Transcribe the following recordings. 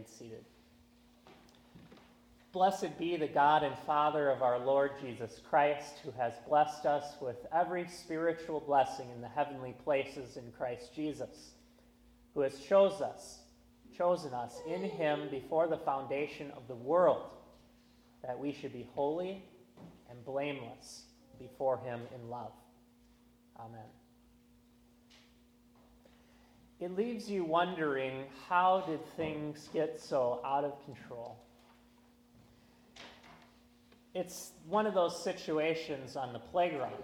remain seated. Blessed be the God and Father of our Lord Jesus Christ, who has blessed us with every spiritual blessing in the heavenly places in Christ Jesus, who has chosen us in him before the foundation of the world, that we should be holy and blameless before him in love. Amen. It leaves you wondering, how did things get so out of control? It's one of those situations on the playground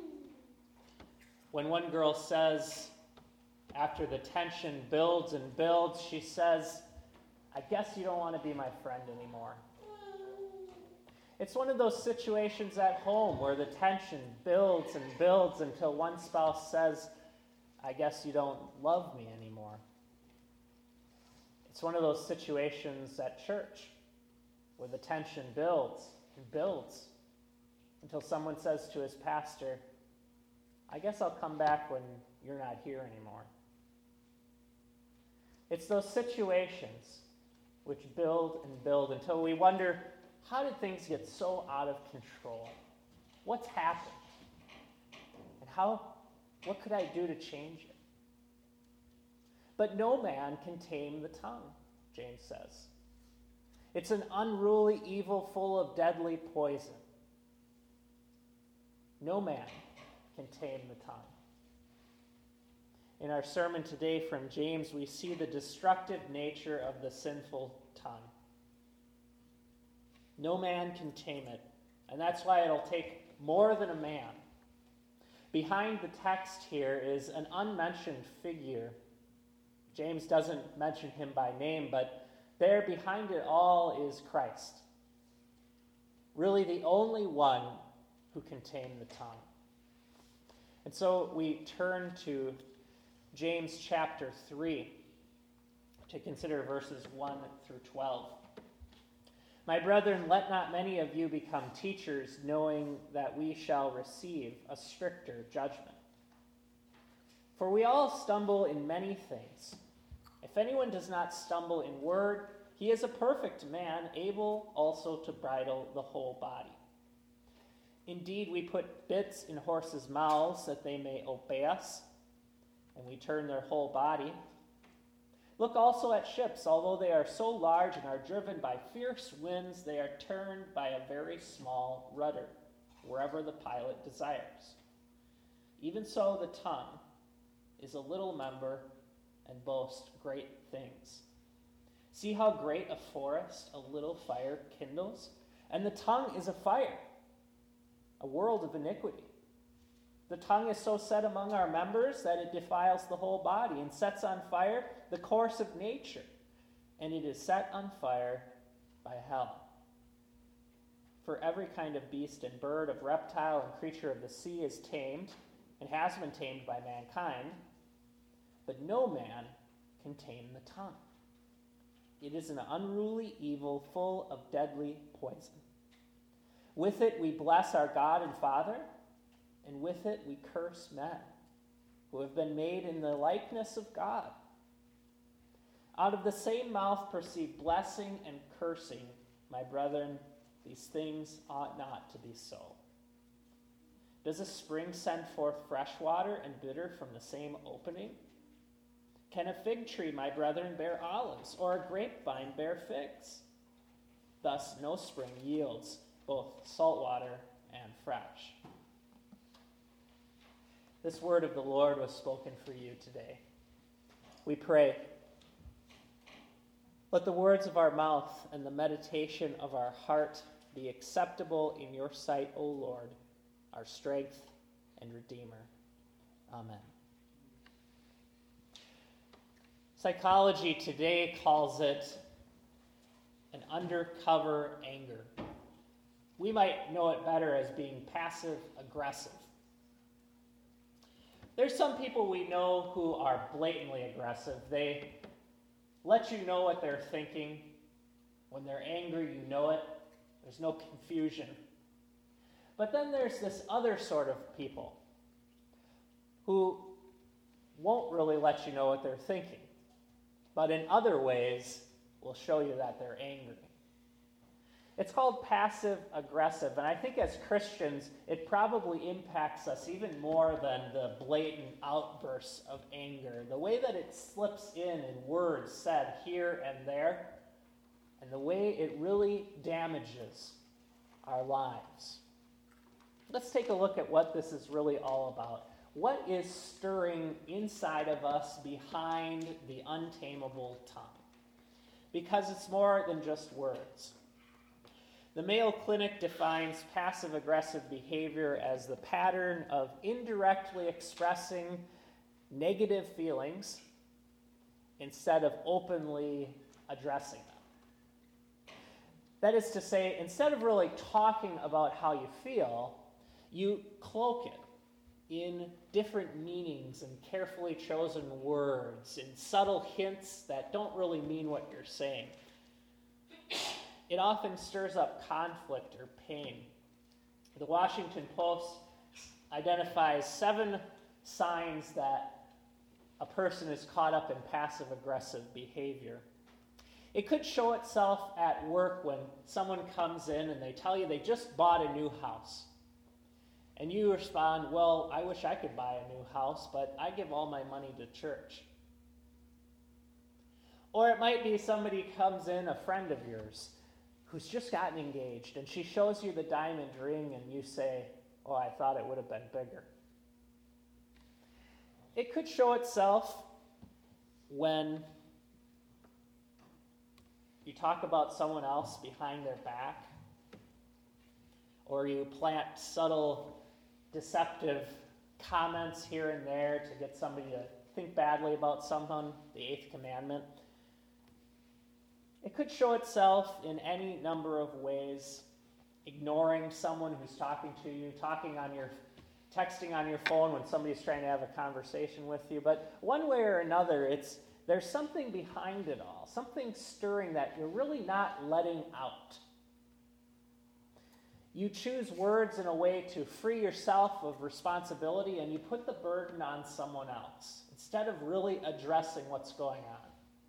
when one girl says, after the tension builds and builds, she says, "I guess you don't want to be my friend anymore." It's one of those situations at home where the tension builds and builds until one spouse says, "I guess you don't love me anymore." It's one of those situations at church where the tension builds and builds until someone says to his pastor, "I guess I'll come back when you're not here anymore." It's those situations which build and build until we wonder, how did things get so out of control? What's happened? And what could I do to change it? But no man can tame the tongue, James says. It's an unruly evil full of deadly poison. No man can tame the tongue. In our sermon today from James, we see the destructive nature of the sinful tongue. No man can tame it, and that's why it'll take more than a man. Behind the text here is an unmentioned figure. James doesn't mention him by name, but there behind it all is Christ. Really the only one who can tame the tongue. And so we turn to James chapter 3 to consider verses 1 through 12. "My brethren, let not many of you become teachers, knowing that we shall receive a stricter judgment. For we all stumble in many things. If anyone does not stumble in word, he is a perfect man, able also to bridle the whole body. Indeed, we put bits in horses' mouths that they may obey us, and we turn their whole body. Look also at ships. Although they are so large and are driven by fierce winds, they are turned by a very small rudder, wherever the pilot desires. Even so, the tongue is a little member and boasts great things. See how great a forest a little fire kindles? And the tongue is a fire, a world of iniquity. The tongue is so set among our members that it defiles the whole body and sets on fire the course of nature, and it is set on fire by hell. For every kind of beast and bird, of reptile and creature of the sea is tamed and has been tamed by mankind, but no man can tame the tongue. It is an unruly evil full of deadly poison. With it we bless our God and Father, and with it we curse men who have been made in the likeness of God. Out of the same mouth proceed blessing and cursing. My brethren, these things ought not to be so. Does a spring send forth fresh water and bitter from the same opening? Can a fig tree, my brethren, bear olives, or a grapevine bear figs? Thus no spring yields both salt water and fresh. This word of the Lord was spoken for you today. We pray, let the words of our mouth and the meditation of our heart be acceptable in your sight, O Lord, our strength and Redeemer. Amen. Psychology today calls it an undercover anger. We might know it better as being passive-aggressive. There's some people we know who are blatantly aggressive. They let you know what they're thinking. When they're angry, you know it. There's no confusion. But then there's this other sort of people who won't really let you know what they're thinking, but in other ways will show you that they're angry. It's called passive aggressive, and I think as Christians, it probably impacts us even more than the blatant outbursts of anger. The way that it slips in words said here and there, and the way it really damages our lives. Let's take a look at what this is really all about. What is stirring inside of us behind the untamable tongue? Because it's more than just words. The Mayo Clinic defines passive-aggressive behavior as the pattern of indirectly expressing negative feelings instead of openly addressing them. That is to say, instead of really talking about how you feel, you cloak it in different meanings and carefully chosen words, in subtle hints that don't really mean what you're saying. It often stirs up conflict or pain. The Washington Post identifies 7 signs that a person is caught up in passive-aggressive behavior. It could show itself at work when someone comes in and they tell you they just bought a new house. And you respond, well, I wish I could buy a new house, but I give all my money to church. Or it might be somebody comes in, a friend of yours, who's just gotten engaged, and she shows you the diamond ring, and you say, oh, I thought it would have been bigger. It could show itself when you talk about someone else behind their back, or you plant subtle, deceptive comments here and there to get somebody to think badly about someone, the 8th commandment. It could show itself in any number of ways. Ignoring someone who's talking to you, texting on your phone when somebody's trying to have a conversation with you. But one way or another, there's something behind it all, something stirring that you're really not letting out. You choose words in a way to free yourself of responsibility, and you put the burden on someone else instead of really addressing what's going on.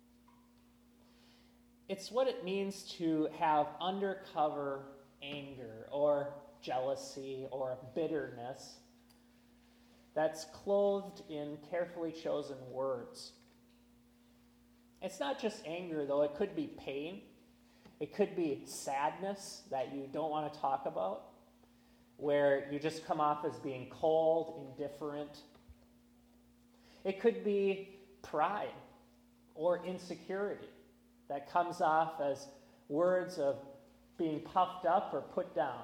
It's what it means to have undercover anger or jealousy or bitterness that's clothed in carefully chosen words. It's not just anger, though. It could be pain. It could be sadness that you don't want to talk about, where you just come off as being cold, indifferent. It could be pride or insecurity that comes off as words of being puffed up or put down.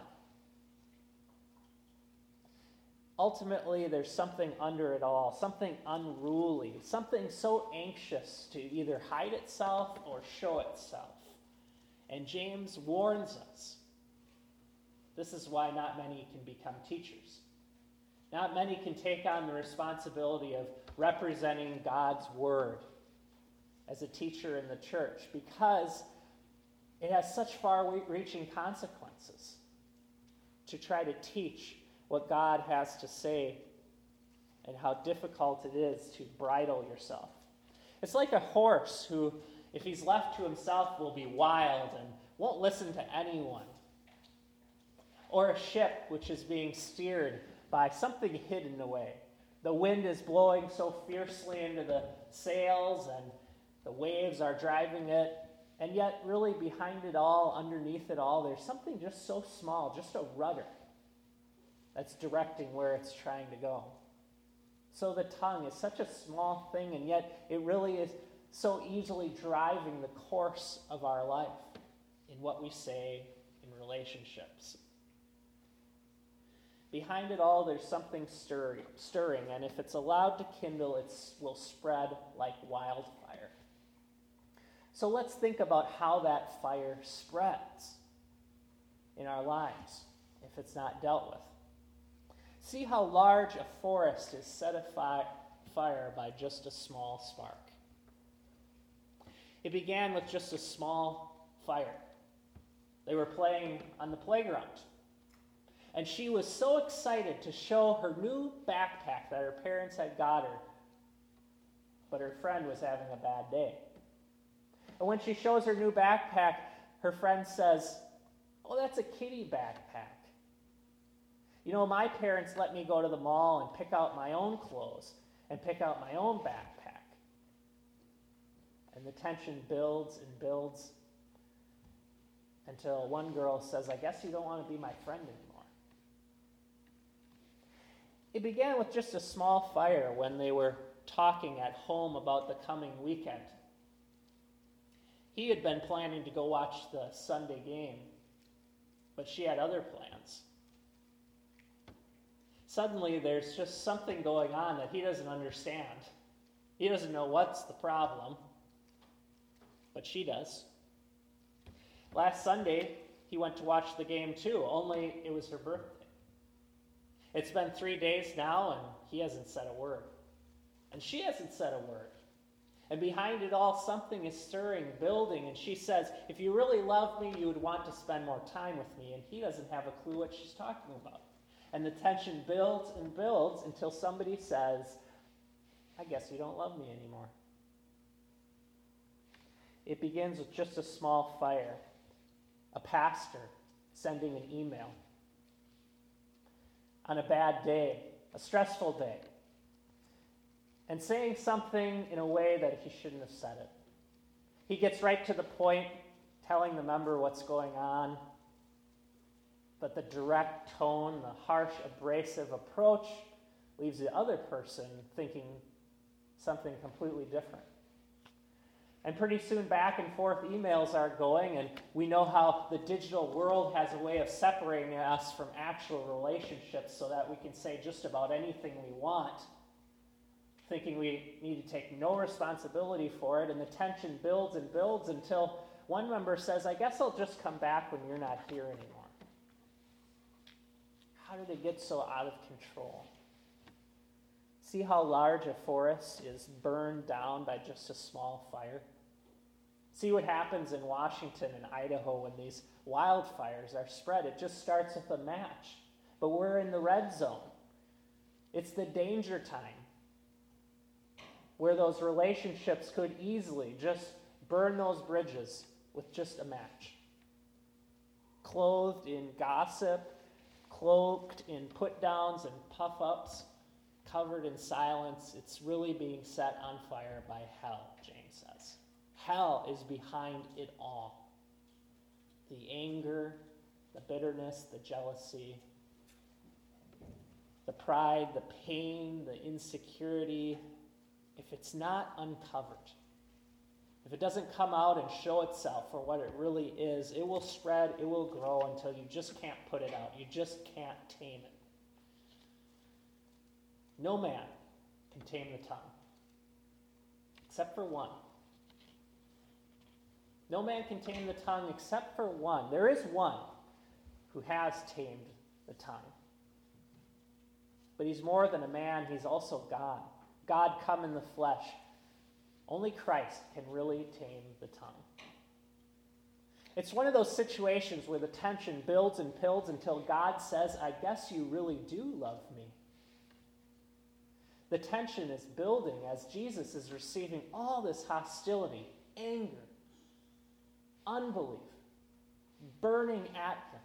Ultimately, there's something under it all, something unruly, something so anxious to either hide itself or show itself. And James warns us. This is why not many can become teachers. Not many can take on the responsibility of representing God's word as a teacher in the church, because it has such far-reaching consequences to try to teach what God has to say and how difficult it is to bridle yourself. It's like a horse who, if he's left to himself, will be wild and won't listen to anyone. Or a ship which is being steered by something hidden away. The wind is blowing so fiercely into the sails and the waves are driving it, and yet really behind it all, underneath it all, there's something just so small, just a rudder that's directing where it's trying to go. So the tongue is such a small thing, and yet it really is so easily driving the course of our life in what we say in relationships. Behind it all, there's something stirring, and if it's allowed to kindle, it will spread like wildfire. So let's think about how that fire spreads in our lives if it's not dealt with. See how large a forest is set afire by just a small spark. It began with just a small fire. They were playing on the playground. And she was so excited to show her new backpack that her parents had got her. But her friend was having a bad day. And when she shows her new backpack, her friend says, "Oh, that's a kitty backpack. You know, my parents let me go to the mall and pick out my own clothes and pick out my own backpack." And the tension builds and builds until one girl says, "I guess you don't want to be my friend anymore." It began with just a small fire when they were talking at home about the coming weekend. He had been planning to go watch the Sunday game, but she had other plans. Suddenly, there's just something going on that he doesn't understand. He doesn't know what's the problem, but she does. Last Sunday, he went to watch the game too, only it was her birthday. It's been 3 days now, and he hasn't said a word. And she hasn't said a word. And behind it all, something is stirring, building, and she says, "If you really love me, you would want to spend more time with me." And he doesn't have a clue what she's talking about. And the tension builds and builds until somebody says, "I guess you don't love me anymore." It begins with just a small fire, a pastor sending an email. On a bad day, a stressful day, and saying something in a way that he shouldn't have said it. He gets right to the point, telling the member what's going on, but the direct tone, the harsh, abrasive approach leaves the other person thinking something completely different. And pretty soon back and forth emails are going, and we know how the digital world has a way of separating us from actual relationships so that we can say just about anything we want, thinking we need to take no responsibility for it, and the tension builds and builds until one member says, "I guess I'll just come back when you're not here anymore." How did it get so out of control? See how large a forest is burned down by just a small fire? See what happens in Washington and Idaho when these wildfires are spread. It just starts with a match. But we're in the red zone. It's the danger time where those relationships could easily just burn those bridges with just a match. Clothed in gossip, cloaked in put-downs and puff-ups, covered in silence, it's really being set on fire by hell, James says. Hell is behind it all. The anger, the bitterness, the jealousy, the pride, the pain, the insecurity. If it's not uncovered, if it doesn't come out and show itself for what it really is, it will spread, it will grow until you just can't put it out. You just can't tame it. No man can tame the tongue, except for one. No man can tame the tongue except for one. There is one who has tamed the tongue. But he's more than a man, he's also God. God come in the flesh. Only Christ can really tame the tongue. It's one of those situations where the tension builds and builds until God says, "I guess you really do love me." The tension is building as Jesus is receiving all this hostility, anger, unbelief, burning at him.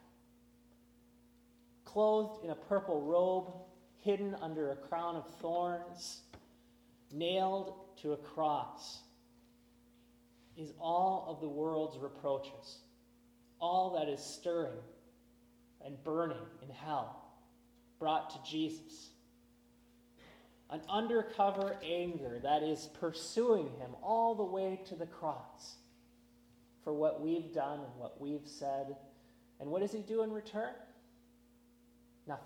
Clothed in a purple robe, hidden under a crown of thorns, nailed to a cross, is all of the world's reproaches, all that is stirring and burning in hell, brought to Jesus. An undercover anger that is pursuing him all the way to the cross for what we've done and what we've said. And what does he do in return? Nothing.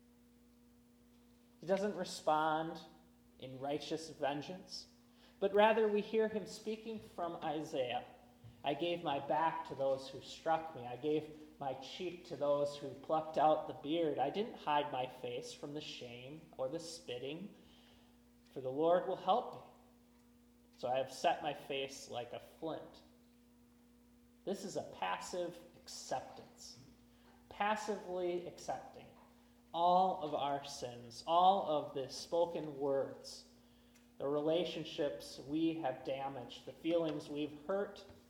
He doesn't respond in righteous vengeance, but rather we hear him speaking from Isaiah. "I gave my back to those who struck me. I gave my cheek to those who plucked out the beard. I didn't hide my face from the shame or the spitting, for the Lord will help me. So I have set my face like a flint." This is a passive acceptance, passively accepting all of our sins, all of the spoken words, the relationships we have damaged, the feelings we've hurt,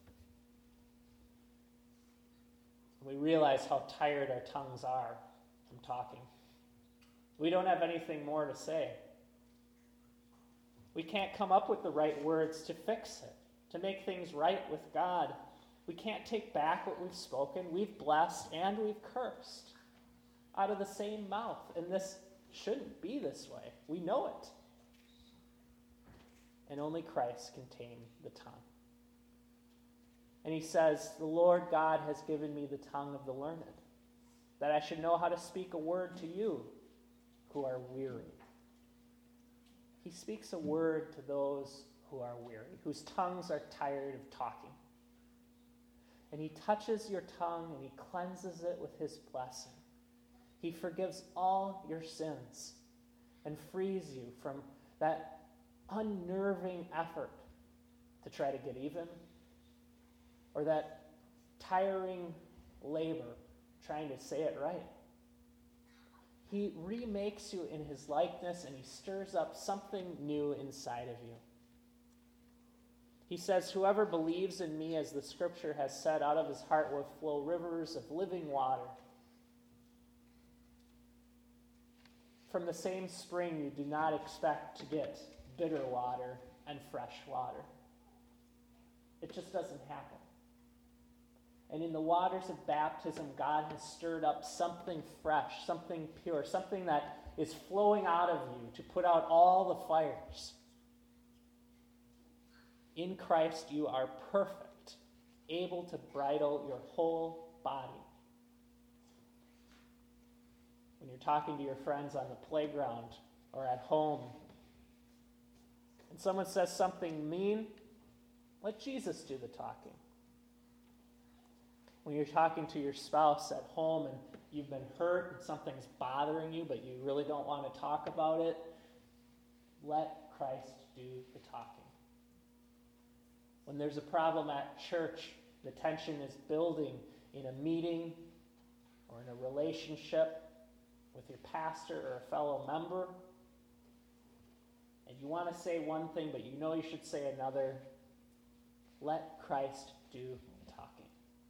We realize how tired our tongues are from talking. We don't have anything more to say. We can't come up with the right words to fix it, to make things right with God. We can't take back what we've spoken. We've blessed and we've cursed out of the same mouth. And this shouldn't be this way. We know it. And only Christ can tame the tongue. And he says, the Lord God has given me the tongue of the learned, that I should know how to speak a word to you who are weary. He speaks a word to those who are weary, whose tongues are tired of talking. And he touches your tongue and he cleanses it with his blessing. He forgives all your sins and frees you from that unnerving effort to try to get even, or that tiring labor trying to say it right. He remakes you in his likeness, and he stirs up something new inside of you. He says, whoever believes in me, as the scripture has said, out of his heart will flow rivers of living water. From the same spring, you do not expect to get bitter water and fresh water. It just doesn't happen. And in the waters of baptism, God has stirred up something fresh, something pure, something that is flowing out of you to put out all the fires. In Christ, you are perfect, able to bridle your whole body. When you're talking to your friends on the playground or at home, and someone says something mean, let Jesus do the talking. When you're talking to your spouse at home and you've been hurt and something's bothering you, but you really don't want to talk about it, let Christ do the talking. When there's a problem at church, the tension is building in a meeting or in a relationship with your pastor or a fellow member, and you want to say one thing, but you know you should say another, let Christ do the talking.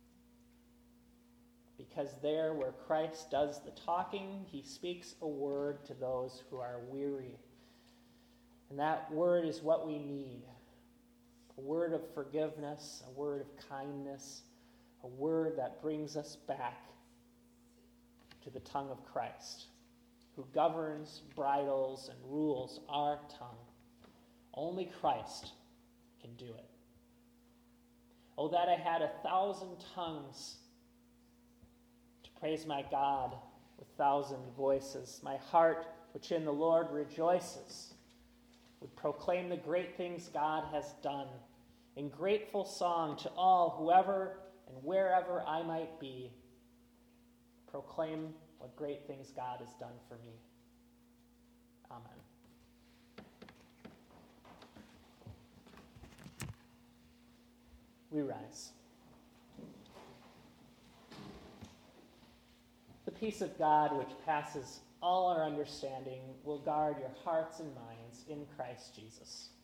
Because there where Christ does the talking, he speaks a word to those who are weary. And that word is what we need. A word of forgiveness, a word of kindness, a word that brings us back to the tongue of Christ, who governs, bridles, and rules our tongue. Only Christ can do it. Oh, that I had 1,000 tongues to praise my God with 1,000 voices. My heart, which in the Lord rejoices, would proclaim the great things God has done in grateful song to all, whoever and wherever I might be. Proclaim what great things God has done for me. Amen. We rise. The peace of God, which passes all our understanding, will guard your hearts and minds in Christ Jesus.